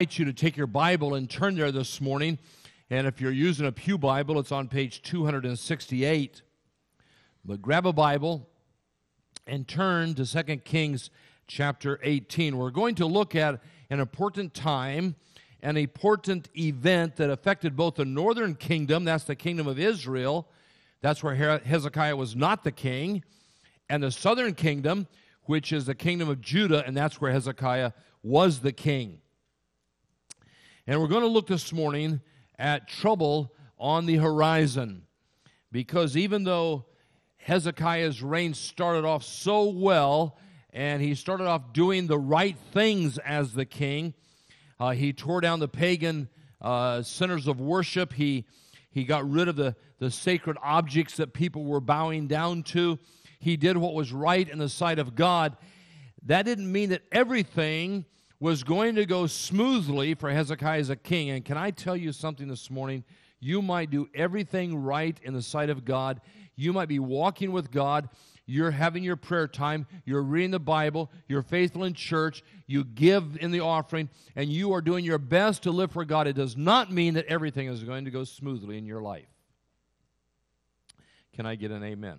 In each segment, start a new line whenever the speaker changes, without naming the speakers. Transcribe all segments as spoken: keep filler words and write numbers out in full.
invite you to take your Bible and turn there this morning. And if you're using a pew Bible, it's on page two hundred sixty-eight. But grab a Bible and turn to Second Kings chapter eighteen. We're going to look at an important time, an important event that affected both the northern kingdom, that's the kingdom of Israel, that's where Hezekiah was not the king, and the southern kingdom, which is the kingdom of Judah, and that's where Hezekiah was the king. And we're going to look this morning at trouble on the horizon, because even though Hezekiah's reign started off so well, and he started off doing the right things as the king, uh, he tore down the pagan uh, centers of worship, he he got rid of the, the sacred objects that people were bowing down to, he did what was right in the sight of God. That didn't mean that everything was going to go smoothly for Hezekiah as a king. And can I tell you something this morning? You might do everything right in the sight of God. You might be walking with God. You're having your prayer time. You're reading the Bible. You're faithful in church. You give in the offering. And you are doing your best to live for God. It does not mean that everything is going to go smoothly in your life. Can I get an amen?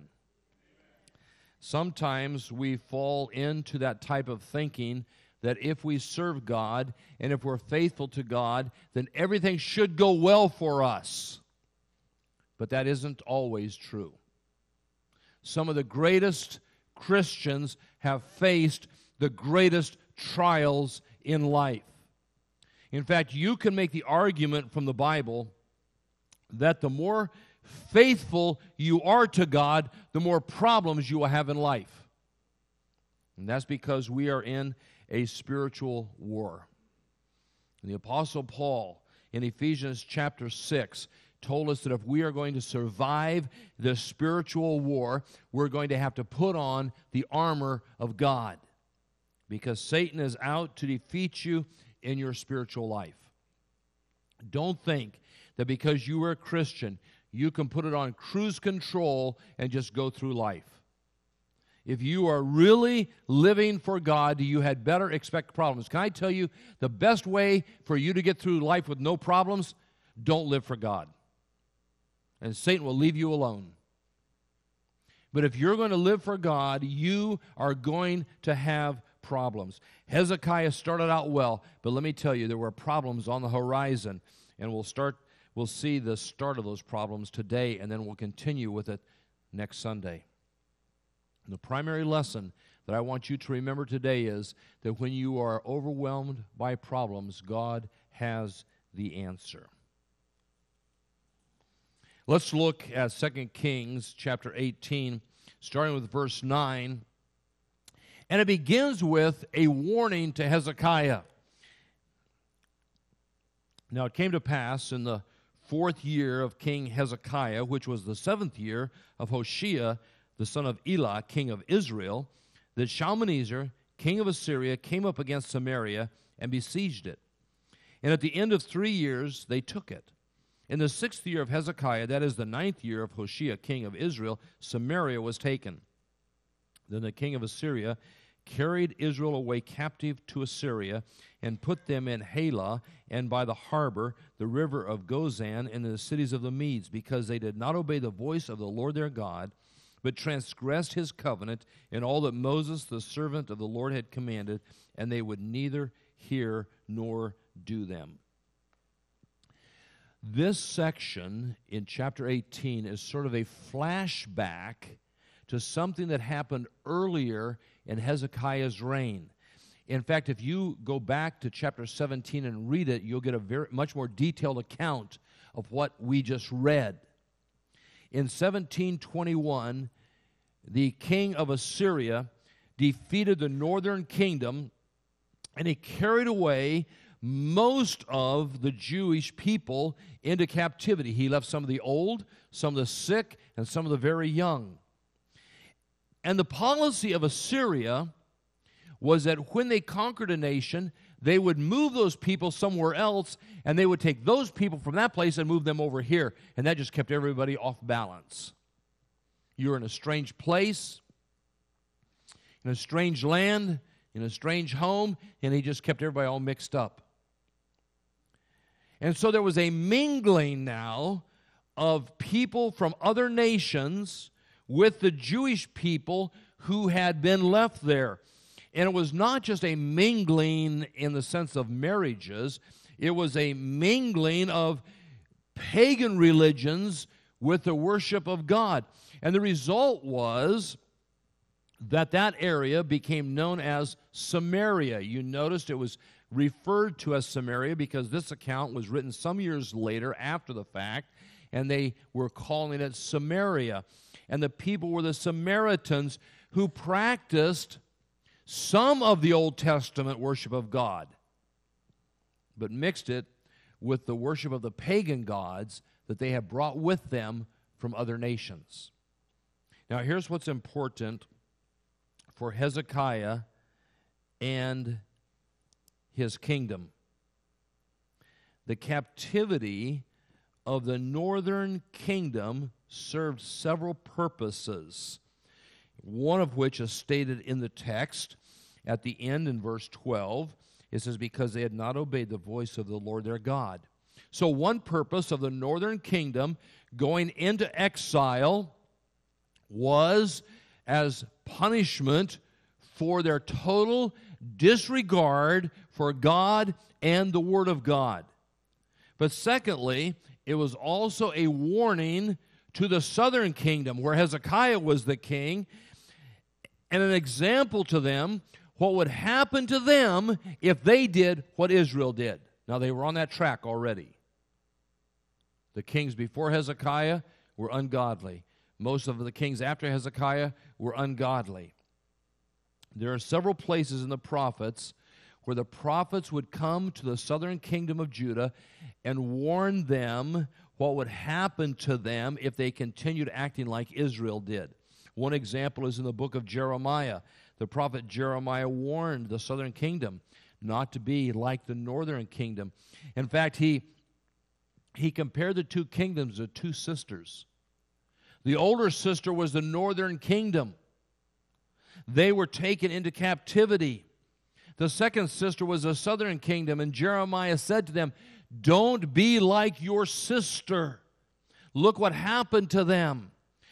Sometimes we fall into that type of thinking that if we serve God and if we're faithful to God, then everything should go well for us. But that isn't always true. Some of the greatest Christians have faced the greatest trials in life. In fact, you can make the argument from the Bible that the more faithful you are to God, the more problems you will have in life. And that's because we are in a spiritual war. And the Apostle Paul in Ephesians chapter six told us that if we are going to survive this spiritual war, we're going to have to put on the armor of God, because Satan is out to defeat you in your spiritual life. Don't think that because you are a Christian, you can put it on cruise control and just go through life. If you are really living for God, you had better expect problems. Can I tell you, the best way for you to get through life with no problems, don't live for God. And Satan will leave you alone. But if you're going to live for God, you are going to have problems. Hezekiah started out well, but let me tell you, there were problems on the horizon. And we'll start, we'll see the start of those problems today, and then we'll continue with it next Sunday. The primary lesson that I want you to remember today is that when you are overwhelmed by problems, God has the answer. Let's look at Second Kings chapter eighteen, starting with verse nine. And it begins with a warning to Hezekiah. Now it came to pass in the fourth year of King Hezekiah, which was the seventh year of Hoshea, the son of Elah, king of Israel, that Shalmaneser, king of Assyria, came up against Samaria and besieged it. And at the end of three years, they took it. In the sixth year of Hezekiah, that is the ninth year of Hoshea, king of Israel, Samaria was taken. Then the king of Assyria carried Israel away captive to Assyria and put them in Halah and by the harbor, the river of Gozan, and in the cities of the Medes, because they did not obey the voice of the Lord their God, but transgressed his covenant in all that Moses, the servant of the Lord, had commanded, and they would neither hear nor do them. This section in chapter eighteen is sort of a flashback to something that happened earlier in Hezekiah's reign. In fact, if you go back to chapter seventeen and read it, you'll get a very much more detailed account of what we just read. In seventeen twenty-one, the king of Assyria defeated the northern kingdom, and he carried away most of the Jewish people into captivity. He left some of the old, some of the sick, and some of the very young. And the policy of Assyria was that when they conquered a nation, they would move those people somewhere else, and they would take those people from that place and move them over here. And that just kept everybody off balance. You're in a strange place, in a strange land, in a strange home, and he just kept everybody all mixed up. And so there was a mingling now of people from other nations with the Jewish people who had been left there. And it was not just a mingling in the sense of marriages, it was a mingling of pagan religions with the worship of God. And the result was that that area became known as Samaria. You noticed it was referred to as Samaria because this account was written some years later after the fact, and they were calling it Samaria. And the people were the Samaritans who practiced some of the Old Testament worship of God, but mixed it with the worship of the pagan gods that they had brought with them from other nations. Now, here's what's important for Hezekiah and his kingdom. The captivity of the northern kingdom served several purposes, one of which is stated in the text at the end in verse twelve. It says, because they had not obeyed the voice of the Lord their God. So one purpose of the northern kingdom going into exile was as punishment for their total disregard for God and the Word of God. But secondly, it was also a warning to the southern kingdom where Hezekiah was the king, and an example to them what would happen to them if they did what Israel did. Now, they were on that track already. The kings before Hezekiah were ungodly. Most of the kings after Hezekiah were ungodly. There are several places in the prophets where the prophets would come to the southern kingdom of Judah and warn them what would happen to them if they continued acting like Israel did. One example is in the book of Jeremiah. The prophet Jeremiah warned the southern kingdom not to be like the northern kingdom. In fact, he, he compared the two kingdoms to two sisters. The older sister was the northern kingdom. They were taken into captivity. The second sister was the southern kingdom, and Jeremiah said to them, don't be like your sister. Look what happened to them.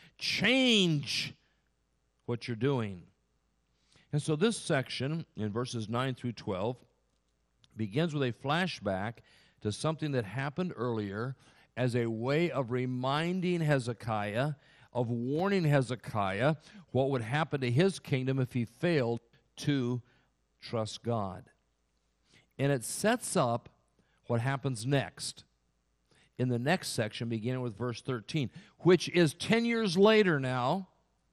Change what you're doing. And so this section, in verses nine through twelve, begins with a flashback to something that happened earlier as a way of reminding Hezekiah, of warning Hezekiah what would happen to his kingdom if he failed to trust God. And it sets up what happens next in the next section, beginning with verse thirteen, which is ten years later now,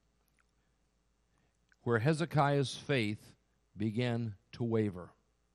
where Hezekiah's faith began to waver.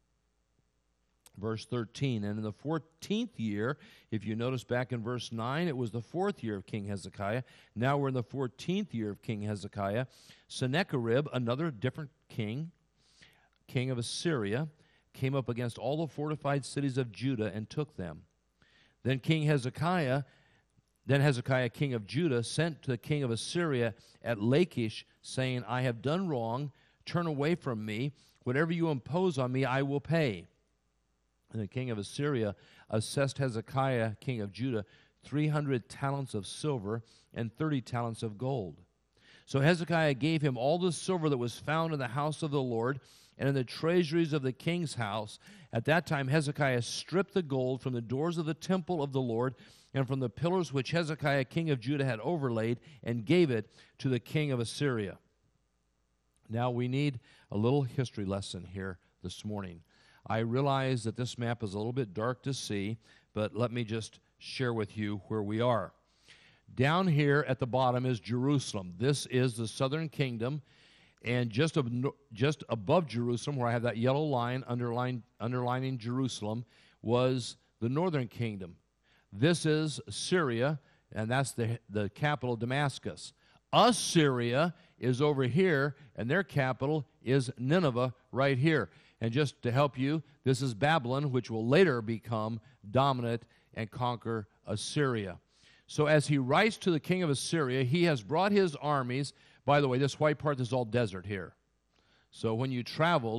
Verse thirteen, and in the fourteenth year, if you notice back in verse nine, it was the fourth year of King Hezekiah. Now we're in the fourteenth year of King Hezekiah. Sennacherib, another different king, king of Assyria, came up against all the fortified cities of Judah and took them. Then King Hezekiah, then Hezekiah, king of Judah, sent to the king of Assyria at Lachish, saying, I have done wrong, turn away from me. Whatever you impose on me, I will pay. And the king of Assyria assessed Hezekiah, king of Judah, three hundred talents of silver and thirty talents of gold. So Hezekiah gave him all the silver that was found in the house of the Lord and in the treasuries of the king's house. At that time Hezekiah stripped the gold from the doors of the temple of the Lord and from the pillars which Hezekiah, king of Judah, had overlaid, and gave it to the king of Assyria. Now we need a little history lesson here this morning. I realize that this map is a little bit dark to see, but let me just share with you where we are. Down here at the bottom is Jerusalem. This is the southern kingdom, and just, ab- just above Jerusalem, where I have that yellow line underline, underlining Jerusalem, was the northern kingdom. This is Syria, and that's the, the capital, Damascus. Assyria is over here, and their capital is Nineveh right here. And just to help you, this is Babylon, which will later become dominant and conquer Assyria. So as he writes to the king of Assyria, he has brought his armies. By the way, this white part is all desert here. So when you traveled,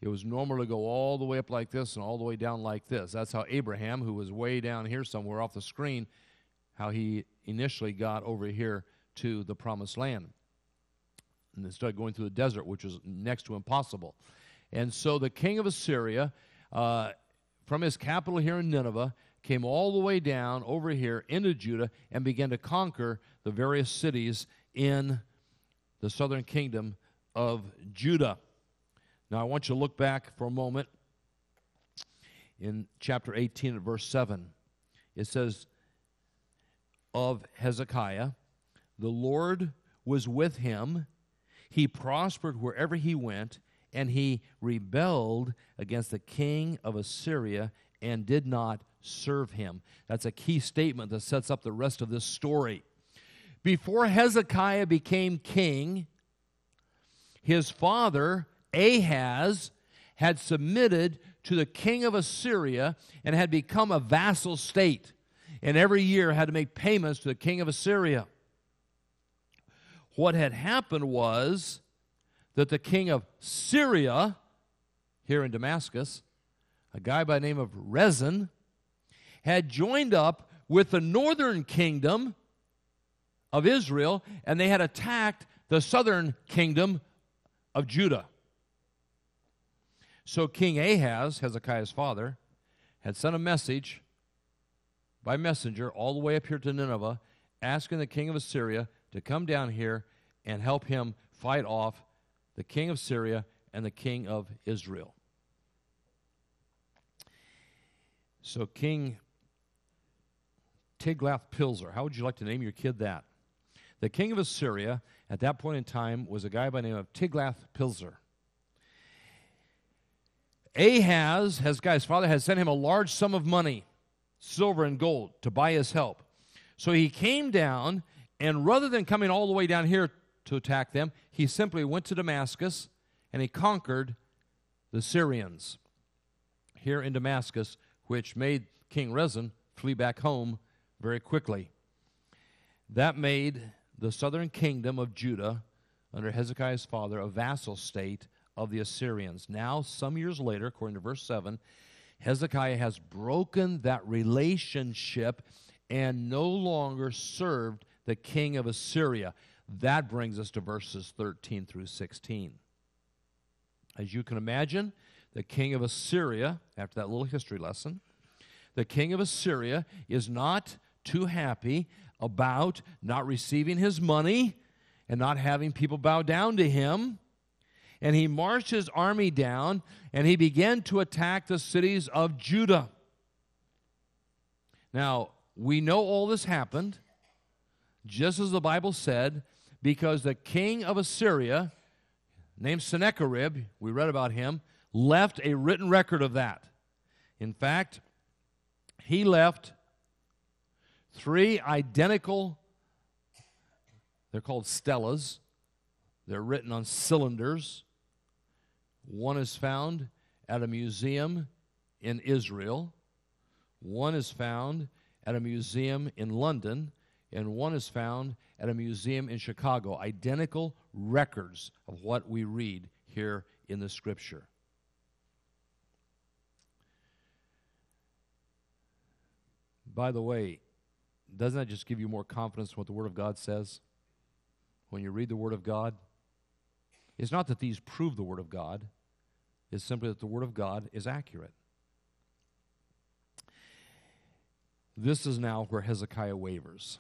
It was normal to go all the way up like this and all the way down like this. That's how Abraham, who was way down here somewhere off the screen, how he initially got over here to the promised land. And they started going through the desert, which was next to impossible. And so the king of Assyria, uh, from his capital here in Nineveh, came all the way down over here into Judah and began to conquer the various cities in the southern kingdom of Judah. Now I want you to look back for a moment in chapter eighteen at verse seven. It says, of Hezekiah, the Lord was with him. He prospered wherever he went, and he rebelled against the king of Assyria and did not serve him. That's a key statement that sets up the rest of this story. Before Hezekiah became king, his father, Ahaz, had submitted to the king of Assyria and had become a vassal state, and every year had to make payments to the king of Assyria. What had happened was that the king of Syria, here in Damascus, a guy by the name of Rezin, had joined up with the northern kingdom of Israel, and they had attacked the southern kingdom of Judah. So King Ahaz, Hezekiah's father, had sent a message by messenger all the way up here to Nineveh, asking the king of Assyria to come down here and help him fight off the king of Syria and the king of Israel. So King Tiglath-Pileser, how would you like to name your kid that? The king of Assyria at that point in time was a guy by the name of Tiglath-Pileser. Ahaz, Hezekiah's father, had sent him a large sum of money, silver and gold, to buy his help. So he came down, and rather than coming all the way down here to attack them, he simply went to Damascus, and he conquered the Syrians here in Damascus, which made King Rezin flee back home very quickly. That made the southern kingdom of Judah, under Hezekiah's father, a vassal state of the Assyrians. Now, some years later, according to verse seven, Hezekiah has broken that relationship and no longer served the king of Assyria. That brings us to verses thirteen through sixteen. As you can imagine, the king of Assyria, after that little history lesson, the king of Assyria is not too happy about not receiving his money and not having people bow down to him. And he marched his army down, and he began to attack the cities of Judah. Now, we know all this happened, just as the Bible said, because the king of Assyria, named Sennacherib, we read about him, left a written record of that. In fact, he left three identical, they're called stelas. They're written on cylinders. One is found at a museum in Israel. One is found at a museum in London. And one is found at a museum in Chicago. Identical records of what we read here in the Scripture. By the way, doesn't that just give you more confidence in what the Word of God says? When you read the Word of God, it's not that these prove the Word of God. It's simply that the Word of God is accurate. This is now where Hezekiah wavers.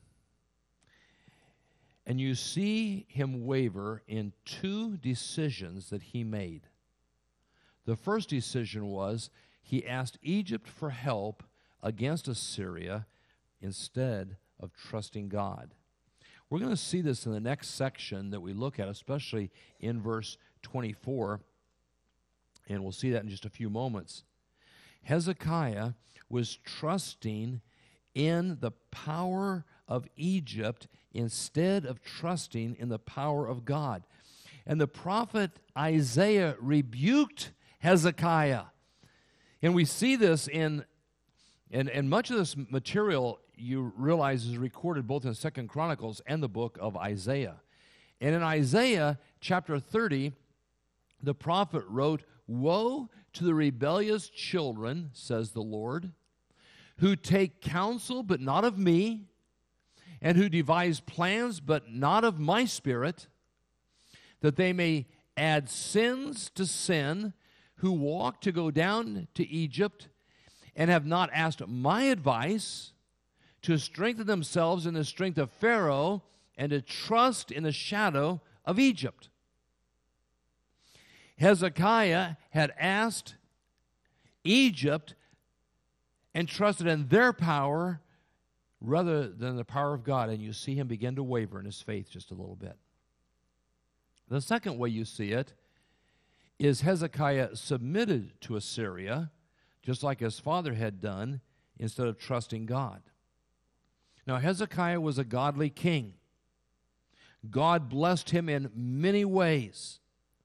And you see him waver in two decisions that he made. The first decision was he asked Egypt for help against Assyria instead of trusting God. We're going to see this in the next section that we look at, especially in verse twenty-four, and we'll see that in just a few moments. Hezekiah was trusting in the power of Egypt instead of trusting in the power of God. And the prophet Isaiah rebuked Hezekiah. And we see this in, and, and much of this material you realize is recorded both in Second Chronicles and the book of Isaiah. And in Isaiah chapter thirty, the prophet wrote, Woe to the rebellious children, says the Lord, who take counsel but not of me, and who devise plans but not of my spirit, that they may add sins to sin, who walk to go down to Egypt, and have not asked my advice, to strengthen themselves in the strength of Pharaoh, and to trust in the shadow of Egypt. Hezekiah had asked Egypt and trusted in their power rather than the power of God, and you see him begin to waver in his faith just a little bit. The second way you see it is Hezekiah submitted to Assyria, just like his father had done, instead of trusting God. Now, Hezekiah was a godly king. God blessed him in many ways.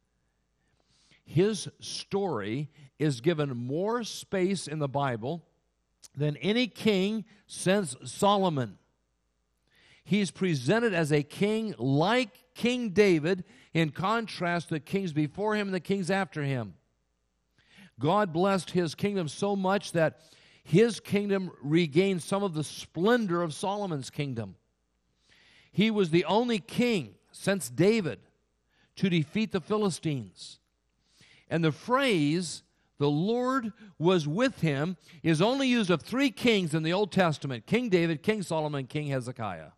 His story is given more space in the Bible than any king since Solomon. He's presented as a king like King David, in contrast to the kings before him and the kings after him. God blessed his kingdom so much that his kingdom regained some of the splendor of Solomon's kingdom. He was the only king since David to defeat the Philistines. And the phrase, the Lord was with him, is only used of three kings in the Old Testament: King David, King Solomon, King Hezekiah.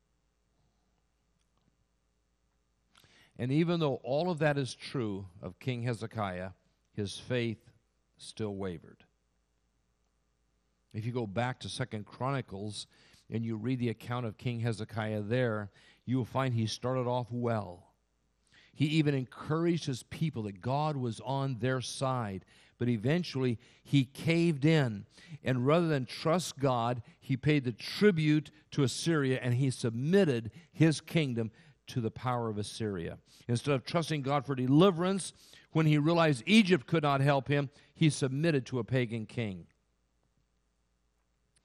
And even though all of that is true of King Hezekiah, his faith still wavered. If you go back to Second Chronicles and you read the account of King Hezekiah there, you will find he started off well. He even encouraged his people that God was on their side. But eventually he caved in. And rather than trust God, he paid the tribute to Assyria, and he submitted his kingdom to the power of Assyria. Instead of trusting God for deliverance, when he realized Egypt could not help him, he submitted to a pagan king.